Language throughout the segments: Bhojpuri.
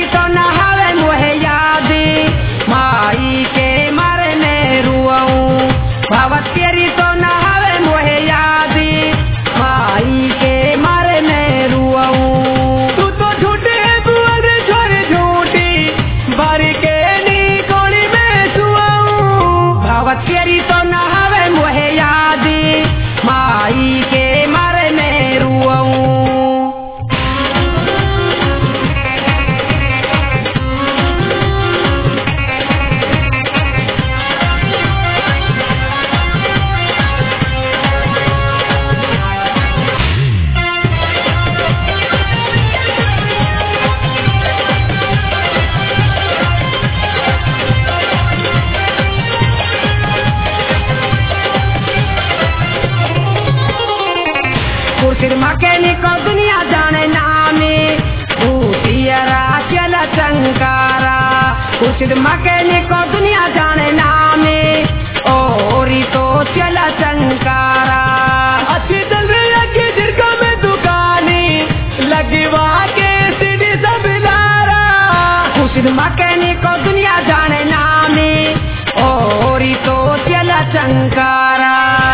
तो न हवे मोहे याद माई के मरने रुआऊं भगवत तेरी तो न हवे मोहे याद माई के मरने रुआऊं तू तो झूठे बुअर छोरे झूठी भर के नी गोली में सुआऊं भगवत तेरी तो न हवे मोहे याद माई के मरने रुआऊं कुर्सी मैकेनिक दुनिया जाने नामे भूतियरा चल चंकारा कुर्सी मैकेनिक दुनिया जाने नामे और तो चल चंकारा अच्छी चल रही है जिरका में दुकानी लगवा के सीढ़ी सब लारा कुर्सी मैकेनिक दुनिया जाने नामे और तो चल चंकारा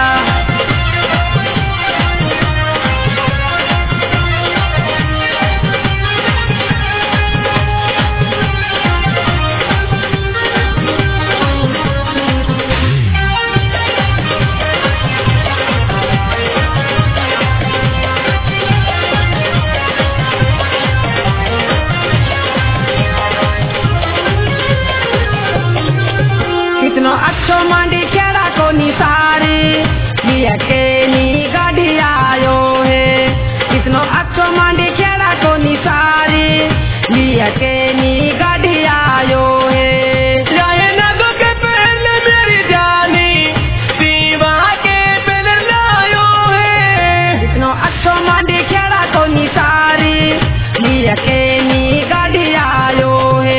कितनो अच्छो मांडी खेड़ा को निसारे लिया के नी गाड़ी आयो है कितनो अच्छो मांडी खेड़ा को निसारे लिया के नी गाड़ी आयो है जाए नगो के पहले मेरी जानी दीवा के पहले लायो है कितनो अच्छो मांडी खेड़ा को निसारे लिया के नी गाड़ी आयो है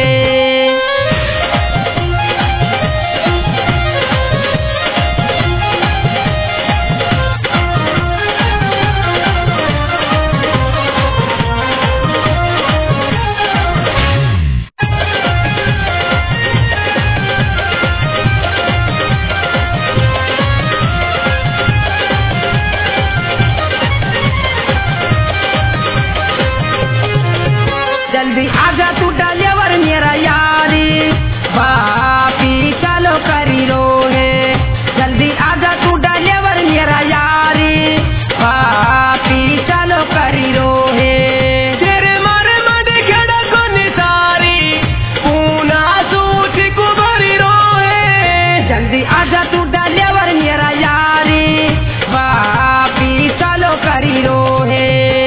जल्दी आजा तू डालेवर मेरा यारी बापी चलो करी रो है जल्दी आजा तू डालेवर मेरा यारी बापी चलो करी रो है तेरे मारे मारे खेड़ा को निसारी पूना सूट को भरी रो है जल्दी आजा तू डालेवर मेरा यारी बापी चलो करी रो है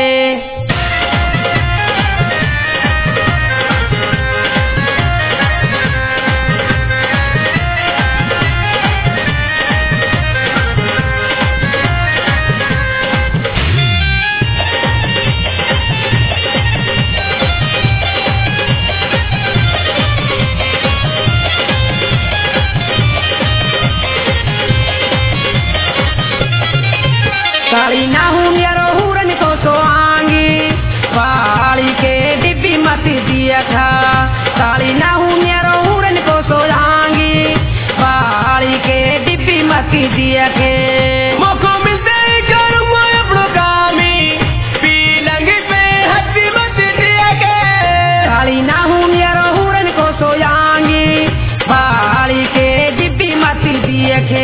काली ना हूँ मेरो हुरन को सोआंगी पाली के डिब्बी मत दिया था काली ना हूँ मेरो हुरन को सोआंगी पाली के डिब्बी मत दिया थे मौको मिलते ही करूँगा अपनों कामी पीलंग पे हंसी मत दिया के काली ना हूँ मेरो हुरन को सोआंगी पाली के डिब्बी मत दिया थे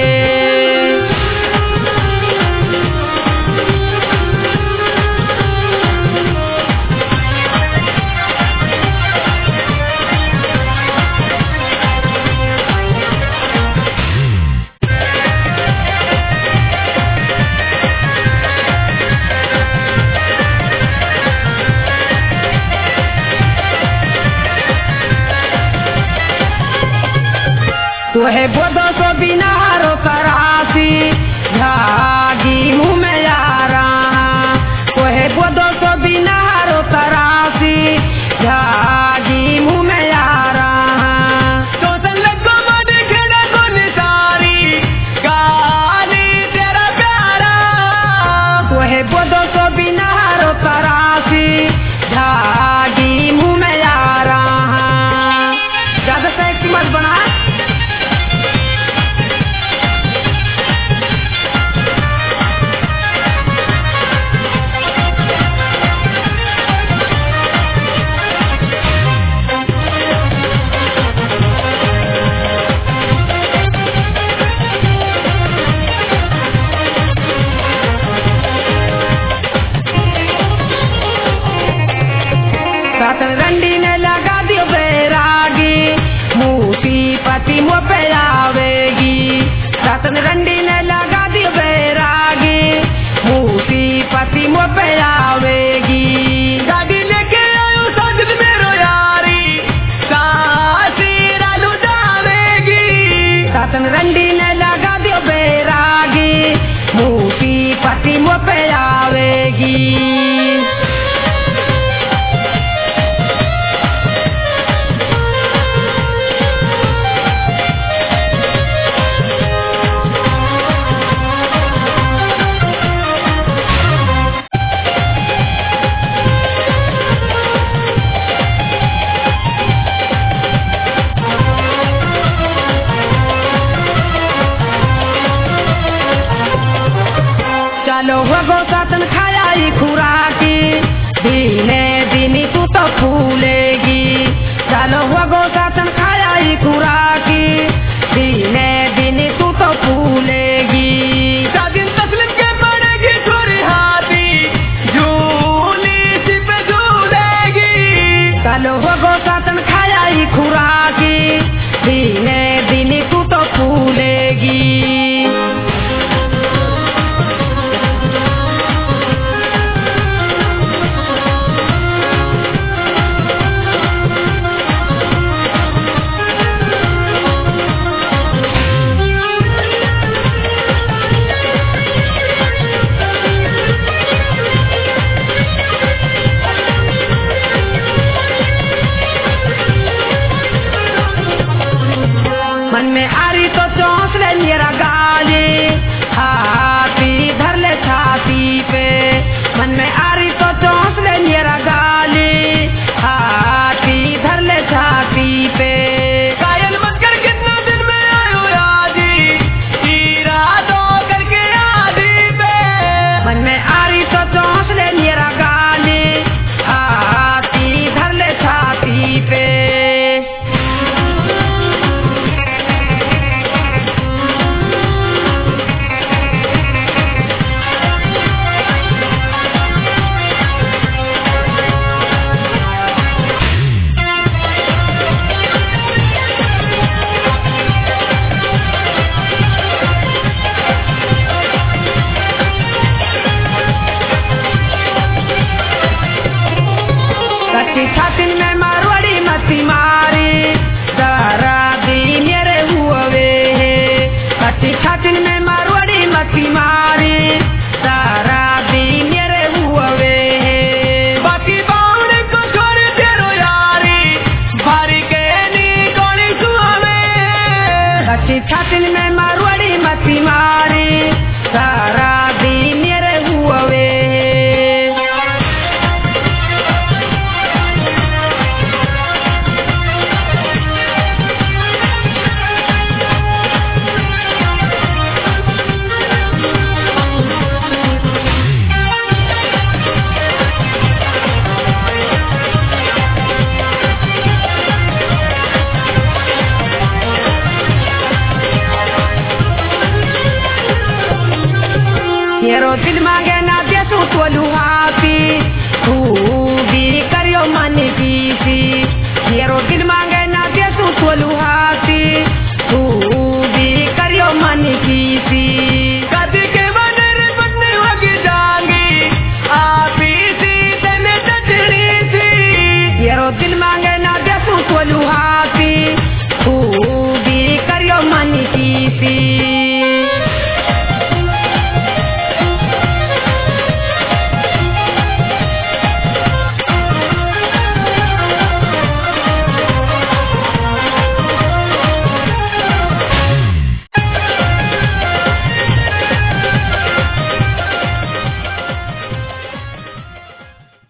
तुहे बोधो तो बिना रो करासी झागी मुँह में यारा तुहे बोधो तो बिना रो करासी झागी मुँह में यारा तो सन लगो मन खेड़ा को निसारी गाली तेरा प्यारा तुहे बोधो तो बिना रो करासी झागी मुँह में यारा चालो होगो सातन खाया ही खुराकी दिने दिनी तू तो फूलेगी चालो होगो सातन खाया ही खुराकी दिने दिनी तू तो फूलेगी दिन तस्लीम के पड़ेगी थोड़ी हाथी झूली सी पे झूलेगी चालो होगो सातन खाया ही खुराकी दिने दिनी तू तो फूलेगी मन में आरी तो चौंस ले मेरा गाली हाथी धर ले छाती पे मन में आरी तो चौंस ले मेरा गाली हाथी धर ले छाती पे कायल मत कर कितना दिन में आयो आजी इरादो करके आदि पे मन में आरी तो चौंस ले मेरा गाली हाथी धर ले छाती पे कच्ची छातिन में मारवाड़ी मती मारी जरा दी मेरे हुए कच्ची छातिन में मारवाड़ी मती मारी जरा दी मेरे हुए बाकी बावड़े को छोड़ तेरो यारी भारी के नी गोली सुहावे कच्ची छातिन में मारवाड़ी मती मारी जरा दी मेरे हुए तेरो दिल मांगे ना दे तू तो लुहाती